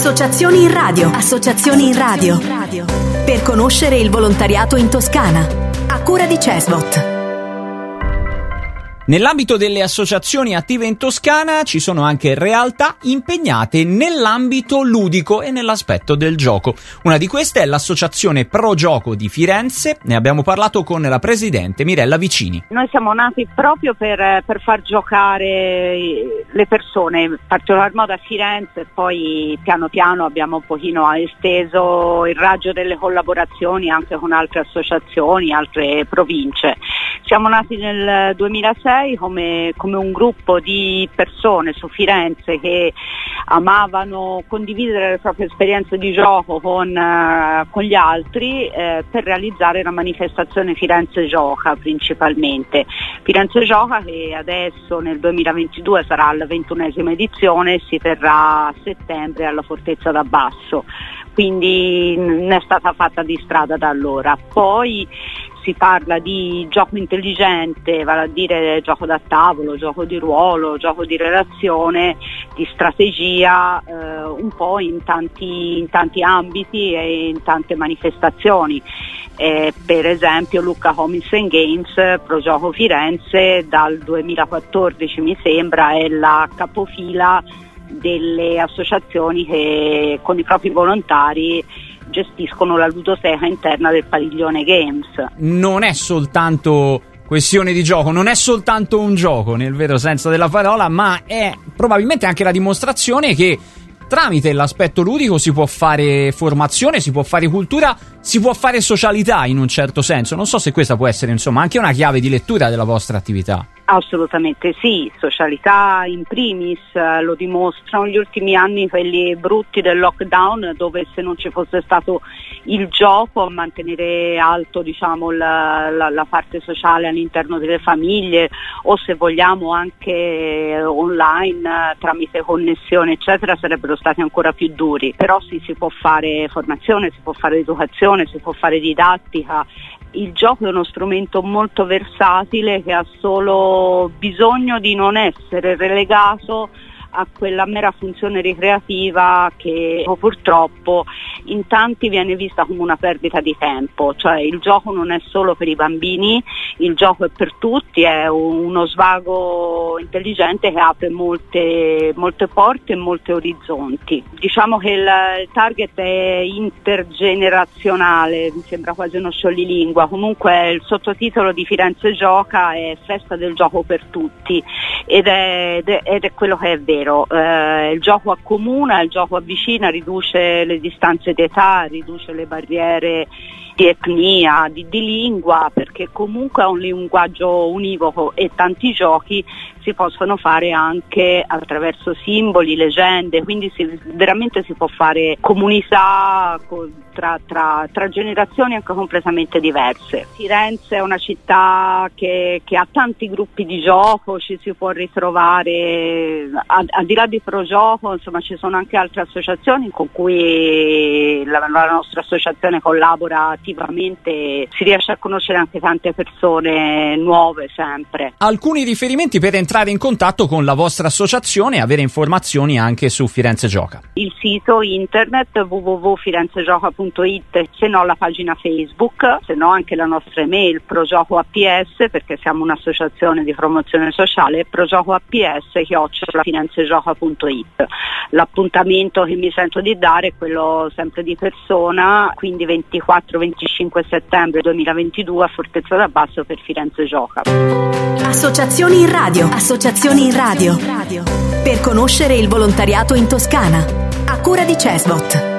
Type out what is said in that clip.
Associazioni in radio. Associazioni in radio. Per conoscere il volontariato in Toscana. A cura di CESVOT. Nell'ambito delle associazioni attive in Toscana ci sono anche realtà impegnate nell'ambito ludico e nell'aspetto del gioco. Una di queste è l'associazione Pro Gioco di Firenze. Ne abbiamo parlato con la presidente Mirella Vicini. Noi siamo nati proprio per far giocare le persone, in particolar modo a Firenze, e poi piano piano abbiamo un pochino esteso il raggio delle collaborazioni anche con altre associazioni, altre province. Siamo nati nel 2006 come un gruppo di persone su Firenze che amavano condividere le proprie esperienze di gioco con gli altri per realizzare la manifestazione Firenze Gioca principalmente. Firenze Gioca, che adesso nel 2022 sarà la 21esima edizione, si terrà a settembre alla Fortezza d'Abbasso, quindi ne è stata fatta di strada da allora. Poi si parla di gioco intelligente, vale a dire gioco da tavolo, gioco di ruolo, gioco di relazione, di strategia, un po' in tanti ambiti e in tante manifestazioni. Per esempio Lucca Comics and Games, Pro Gioco Firenze, dal 2014 mi sembra è la capofila delle associazioni che con i propri volontari gestiscono la ludoteca interna del padiglione Games. Non è soltanto questione di gioco, non è soltanto un gioco nel vero senso della parola, ma è probabilmente anche la dimostrazione che tramite l'aspetto ludico si può fare formazione, si può fare cultura, si può fare socialità in un certo senso. Non so se questa può essere anche una chiave di lettura della vostra attività. Assolutamente sì, socialità in primis, lo dimostrano gli ultimi anni, quelli brutti del lockdown, dove se non ci fosse stato il gioco a mantenere alto la parte sociale all'interno delle famiglie, o se vogliamo anche online tramite connessione eccetera, sarebbero stati ancora più duri. Però sì, si può fare formazione, si può fare educazione, si può fare didattica. Il gioco è uno strumento molto versatile che ha solo bisogno di non essere relegato a quella mera funzione ricreativa che purtroppo in tanti viene vista come una perdita di tempo. Cioè il gioco non è solo per i bambini, il gioco è per tutti, è uno svago intelligente che apre molte porte e molti orizzonti. Diciamo che il target è intergenerazionale, mi sembra quasi uno scioglilingua. Comunque il sottotitolo di Firenze Gioca è Festa del gioco per tutti ed è quello che è vero. Il gioco accomuna, il gioco avvicina, riduce le distanze d'età, riduce le barriere di etnia, di lingua, perché comunque è un linguaggio univoco e tanti giochi si possono fare anche attraverso simboli, leggende, quindi veramente si può fare comunità tra generazioni anche completamente diverse. Firenze è una città che ha tanti gruppi di gioco, ci si può ritrovare al di là di Pro Gioco, insomma ci sono anche altre associazioni con cui la nostra associazione collabora attivamente, si riesce a conoscere anche tante persone nuove sempre. Alcuni riferimenti per entrare in contatto con la vostra associazione e avere informazioni anche su Firenze Gioca. Il sito internet www.firenzegioca.it, se no la pagina Facebook, se no anche la nostra email progiocoapps, perché siamo un'associazione di promozione sociale, progiocoapps@firenzegioca.it. L'appuntamento che mi sento di dare è quello sempre di persona, quindi 24-25 settembre 2022 a Fortezza d'Abbasso per Firenze Gioca. Associazioni in radio. Associazioni in radio. Per conoscere il volontariato in Toscana. A cura di CESVOT.